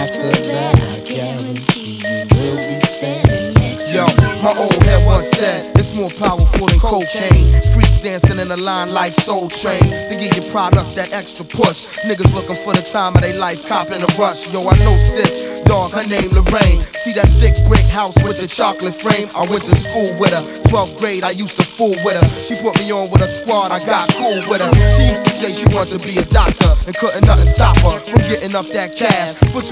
after that, I guarantee you will be standing next to Yo, me. my old head once said, it's more powerful than cocaine. Freaks dancing in a line like Soul Train. They give your product that extra push. Niggas looking for the time of their life, copping a rush. Yo, I know sis, dog, her name Lorraine. See that thick brick house with the chocolate frame? I went to school with her. 12th grade, I used to fool with her. She put me on with a squad, I got cool with her. She used to say she wanted to be a doctor and couldn't nothing stop her from getting up that cash. For